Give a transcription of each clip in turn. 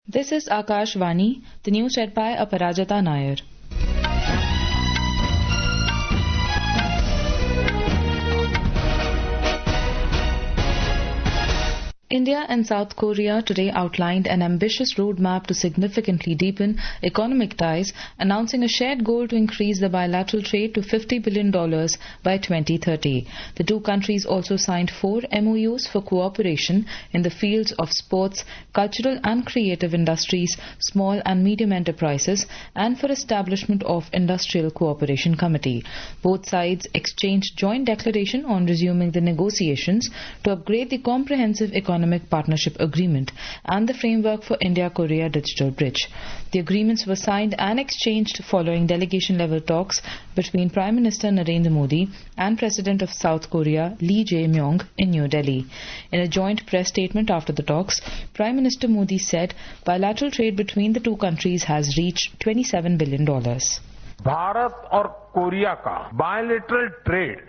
This is Akashvani, the news read by Aparajita Nair. India and South Korea today outlined an ambitious roadmap to significantly deepen economic ties, announcing a shared goal to increase the bilateral trade to $50 billion by 2030. The two countries also signed 4 MOUs for cooperation in the fields of sports, cultural and creative industries, small and medium enterprises, and for establishment of Industrial Cooperation Committee. Both sides exchanged joint declaration on resuming the negotiations to upgrade the comprehensive economic partnership agreement and the framework for India-Korea Digital Bridge. The agreements were signed and exchanged following delegation-level talks between Prime Minister Narendra Modi and President of South Korea Lee Jae-myung in New Delhi. In a joint press statement after the talks, Prime Minister Modi said bilateral trade between the two countries has reached $27 billion. Bharat और Korea का bilateral trade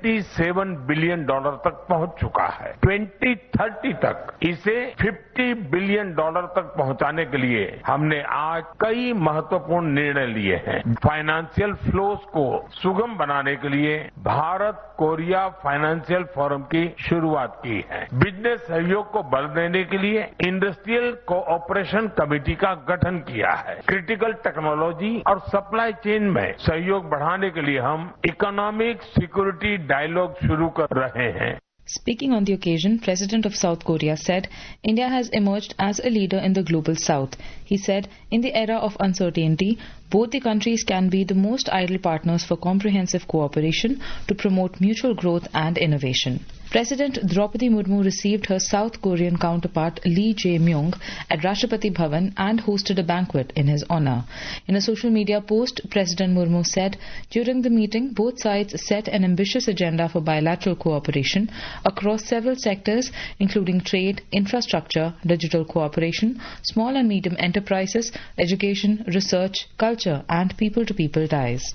27 billion dollar तक पहुंच चुका है। 2030 तक इसे 50 billion dollar तक पहुंचाने के लिए हमने आज कई महत्वपूर्ण निर्णय लिए हैं। फाइनेंशियल फ्लोस को सुगम बनाने के लिए भारत कोरिया फाइनेंशियल फोरम की शुरुआत की है। बिजनेस सहयोग को बल देने के लिए इंडस्ट्रियल कोऑपरेशन कमेटी का गठन किया है। क्रिटिकल टेक्नोलॉजी और सप्लाई चेन में सहयोग बढ़ाने के लिए हम इकोनॉमिक सिक्योरिटी डायलॉग शुरू कर रहे हैं। Speaking on the occasion, President of South Korea said India has emerged as a leader in the global south. He said, in the era of uncertainty, both the countries can be the most ideal partners for comprehensive cooperation to promote mutual growth and innovation. President Draupadi Murmu received her South Korean counterpart Lee Jae-myung at Rashtrapati Bhavan and hosted a banquet in his honor. In a social media post, President Murmu said, during the meeting, both sides set an ambitious agenda for bilateral cooperation across several sectors, including trade, infrastructure, digital cooperation, small and medium enterprises, education, research, culture, and people-to-people ties.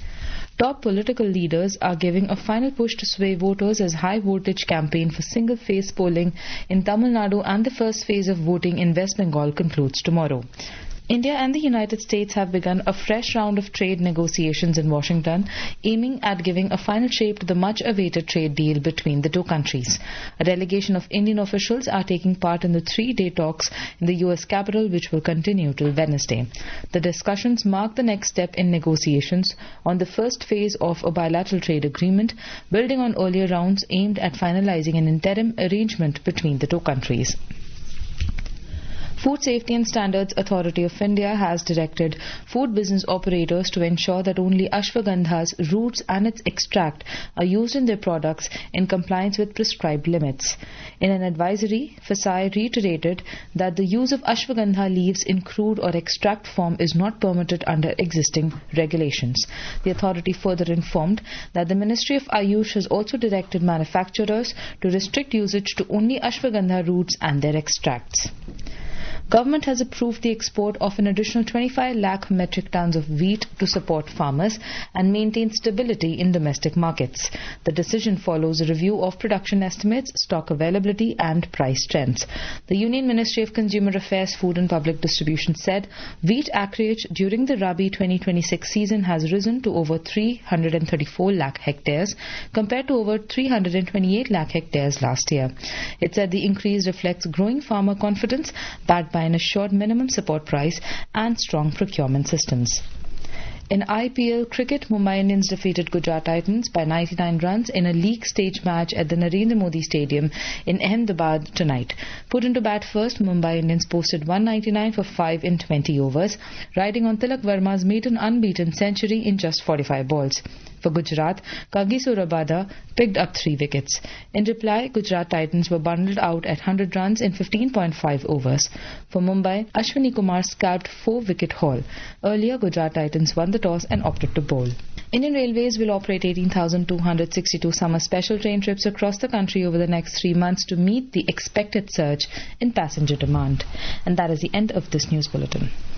Top political leaders are giving a final push to sway voters as high-voltage campaign for single-phase polling in Tamil Nadu and the first phase of voting in West Bengal concludes tomorrow. India and the United States have begun a fresh round of trade negotiations in Washington, aiming at giving a final shape to the much-awaited trade deal between the two countries. A delegation of Indian officials are taking part in the 3-day talks in the U.S. capital, which will continue till Wednesday. The discussions mark the next step in negotiations on the first phase of a bilateral trade agreement, building on earlier rounds aimed at finalizing an interim arrangement between the two countries. Food Safety and Standards Authority of India has directed food business operators to ensure that only ashwagandha's roots and its extract are used in their products in compliance with prescribed limits. In an advisory, FSI reiterated that the use of ashwagandha leaves in crude or extract form is not permitted under existing regulations. The authority further informed that the Ministry of Ayush has also directed manufacturers to restrict usage to only ashwagandha roots and their extracts. Government has approved the export of an additional 25 lakh metric tons of wheat to support farmers and maintain stability in domestic markets. The decision follows a review of production estimates, stock availability and price trends. The Union Ministry of Consumer Affairs, Food and Public Distribution said wheat acreage during the Rabi 2026 season has risen to over 334 lakh hectares compared to over 328 lakh hectares last year. It said the increase reflects growing farmer confidence backed by an assured minimum support price and strong procurement systems. In IPL cricket, Mumbai Indians defeated Gujarat Titans by 99 runs in a league stage match at the Narendra Modi Stadium in Ahmedabad tonight. Put into bat first, Mumbai Indians posted 199 for 5 in 20 overs, riding on Tilak Verma's maiden unbeaten century in just 45 balls. For Gujarat, Kagiso Rabada picked up 3 wickets. In reply, Gujarat Titans were bundled out at 100 runs in 15.5 overs. For Mumbai, Ashwini Kumar scalped 4-wicket haul. Earlier, Gujarat Titans won the toss and opted to bowl. Indian Railways will operate 18,262 summer special train trips across the country over the next 3 months to meet the expected surge in passenger demand. And that is the end of this news bulletin.